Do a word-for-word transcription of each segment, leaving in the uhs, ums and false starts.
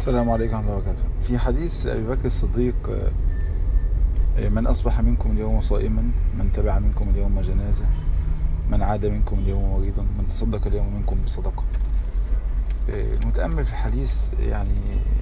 السلام عليكم ورحمة الله وبركاته. في حديث أبي بكر الصديق: من أصبح منكم اليوم صائما، من تبع منكم اليوم جنازة، من عاد منكم اليوم مريضا، من تصدق اليوم منكم بصدقة. المتأمل في الحديث يعني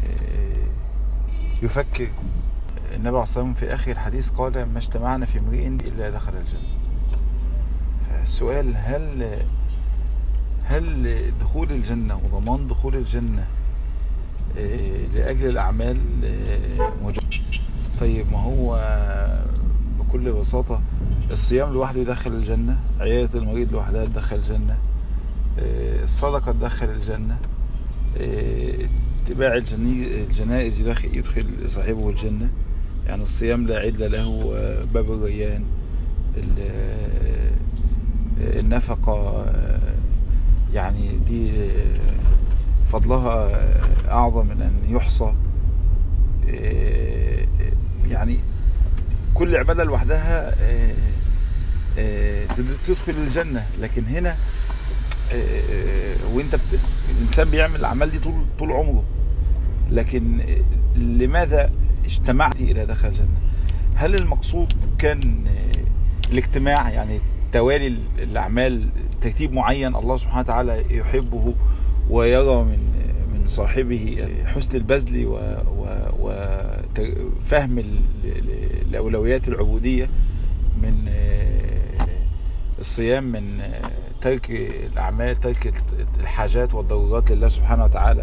يفكر. النبي عليه الصلاة والسلام في آخر الحديث قال: ما اجتمعنا في امرئ إلا دخل الجنة. فالسؤال: هل هل دخول الجنة وضمان دخول الجنة لأجل الأعمال موجود؟ طيب، ما هو بكل بساطة الصيام لوحده يدخل الجنة، عيادة المريض لوحدها تدخل الجنة، الصدقة تدخل الجنة، اتباع الجنائز يدخل صاحبه الجنة. يعني الصيام لا عدل له، باب الريان. النفقة يعني دي فضلها أعظم من أن يحصى. يعني كل عبادة لوحدها تدخل الجنة. لكن هنا وانت بت... الإنسان بيعمل الأعمال دي طول طول عمره، لكن لماذا اجتمعت إلى دخل الجنة؟ هل المقصود كان الاجتماع، يعني توالي الأعمال ترتيب معين الله سبحانه وتعالى يحبه ويرى من من صاحبه حسن البذل وفهم الأولويات العبودية، من الصيام، من ترك الأعمال، ترك الحاجات والضرورات لله سبحانه وتعالى،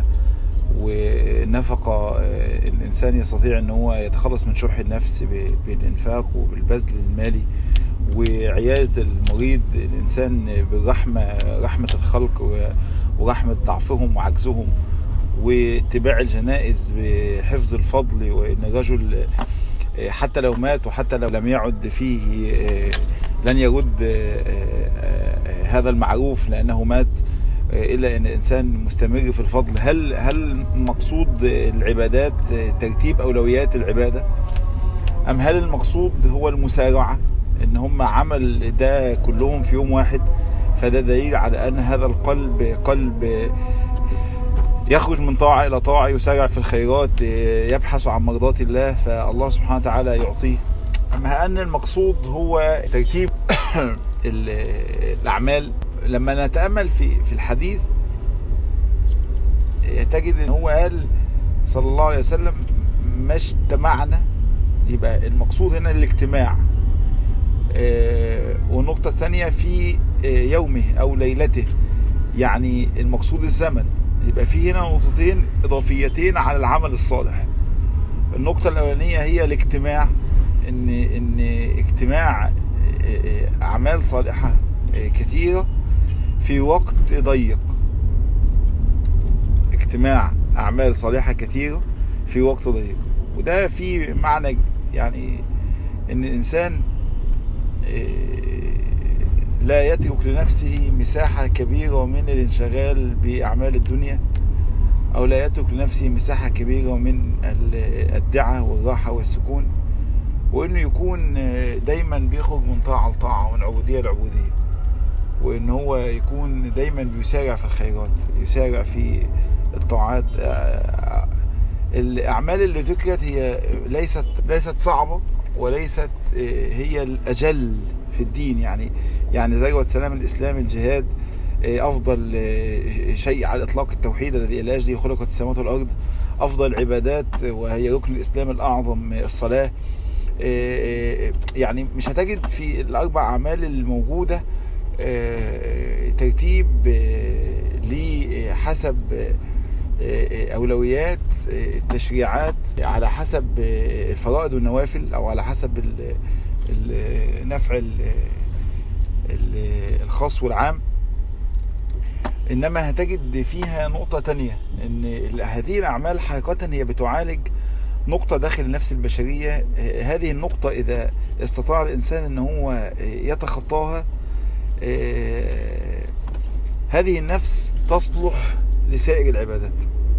ونفقة الإنسان يستطيع أن هو يتخلص من شح النفس بالإنفاق وبالبذل المالي، وعيادة المريض الإنسان بالرحمة، رحمة الخلق ورحمة ضعفهم وعجزهم، واتباع الجنائز بحفظ الفضل، وإن الرجل حتى لو مات وحتى لو لم يعد فيه لن يرد هذا المعروف لأنه مات، إلا أن الإنسان مستمر في الفضل. هل هل مقصود العبادات ترتيب أولويات العبادة، أم هل المقصود هو المسارعة، إن هم عمل ده كلهم في يوم واحد؟ فده دليل على أن هذا القلب قلب يخرج من طاعة إلى طاعة، يسارع في الخيرات، يبحث عن مرضات الله، فالله سبحانه وتعالى يعطيه. أما أن المقصود هو ترتيب الأعمال، لما نتأمل في في الحديث تجد أن هو قال صلى الله عليه وسلم: ما اجتمعنا. يبقى المقصود هنا الاجتماع. والنقطة الثانية في يومه أو ليلته، يعني المقصود الزمن. يبقى في هنا نقطتين إضافيتين على العمل الصالح. النقطة الأولانية هي الاجتماع، إن إن اجتماع أعمال صالحة كثيرة في وقت ضيق. اجتماع أعمال صالحة كثيرة في وقت ضيق، وده في معنى يعني إن الإنسان لا يترك لنفسه مساحة كبيرة من الانشغال بأعمال الدنيا، أو لا يترك لنفسه مساحة كبيرة من الدعة والراحة والسكون، وإنه يكون دايما بيخرج من طاعة لطاعة ومن عبودية لعبودية، وإن هو يكون دايما بيسارع في الخيرات، يسارع في الطاعات. الأعمال اللي ذكرت هي ليست ليست صعبة، وليست هي الأجل في الدين. يعني يعني ذروة سلام الإسلام الجهاد، أفضل شيء على الإطلاق التوحيد الذي إلى أجله خلقت السماوات والأرض، أفضل العبادات وهي ركن الإسلام الأعظم الصلاة. يعني مش هتجد في الأربع أعمال الموجودة ترتيب لي حسب أولويات التشريعات، على حسب الفرائض والنوافل، أو على حسب النفع الخاص والعام. إنما هتجد فيها نقطة تانية، إن هذه الأعمال حقيقة هي بتعالج نقطة داخل النفس البشرية. هذه النقطة إذا استطاع الإنسان أن هو يتخطاها، هذه النفس تصلح لسائر العبادات.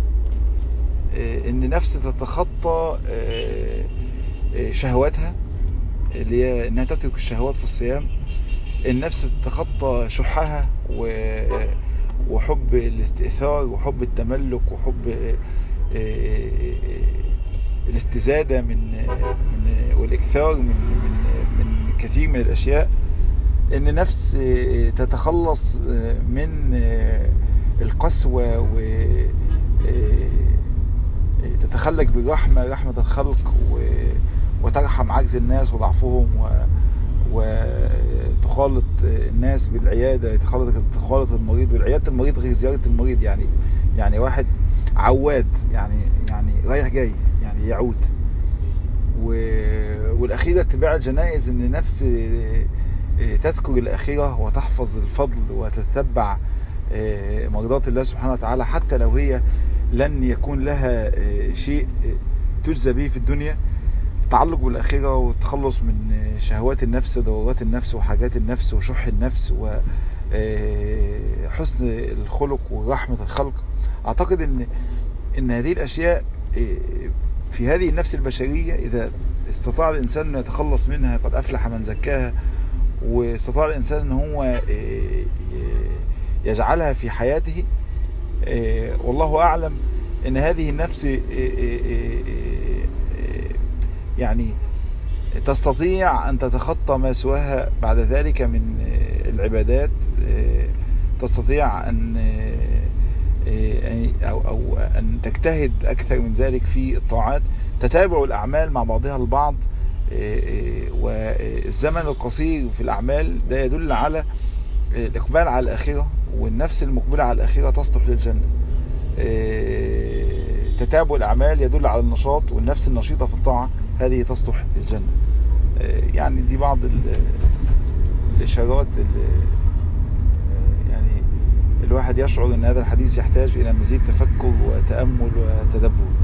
إن نفس تتخطى شهواتها، اللي هي إنها تترك الشهوات في الصيام. النفس تتخطى شحها وحب الاستئثار وحب التملك وحب الاستزادة من من والاكثار من من من كثير من الاشياء، ان نفس تتخلص من القسوة وتتخلق بالرحمة، رحمة الخلق، وترحم عجز الناس وضعفهم، وتخالط الناس بالعيادة، تخالط تخالط المريض بالعيادة المريض غير زيارة المريض. يعني يعني واحد عواد، يعني يعني رايح جاي، يعني يعود. والأخيرة اتباع الجنائز، ان نفس تذكر الأخيرة وتحفظ الفضل وتتبع مرضات الله سبحانه وتعالى، حتى لو هي لن يكون لها شيء تجزى به في الدنيا. التعلق بالأخيرة والتخلص من شهوات النفس ودورات النفس وحاجات النفس وشح النفس وحسن الخلق ورحمة الخلق. أعتقد ان ان هذه الأشياء في هذه النفس البشرية إذا استطاع الإنسان أن يتخلص منها قد أفلح من زكاها، واستطاع الإنسان أن هو يجعلها في حياته، والله أعلم أن هذه النفس يعني تستطيع أن تتخطى ما سواها بعد ذلك من العبادات، تستطيع أن أو, أو أن تجتهد أكثر من ذلك في الطاعات، تتابع الأعمال مع بعضها البعض. والزمن القصير في الأعمال ده يدل على الإقبال على الآخرة، والنفس المقبلة على الآخرة تصلح للجنة. تتابع الأعمال يدل على النشاط، والنفس النشيطة في الطاعة هذه تصلح للجنة. يعني دي بعض الإشارات اللي يعني الواحد يشعر أن هذا الحديث يحتاج إلى مزيد تفكر وتأمل وتدبر.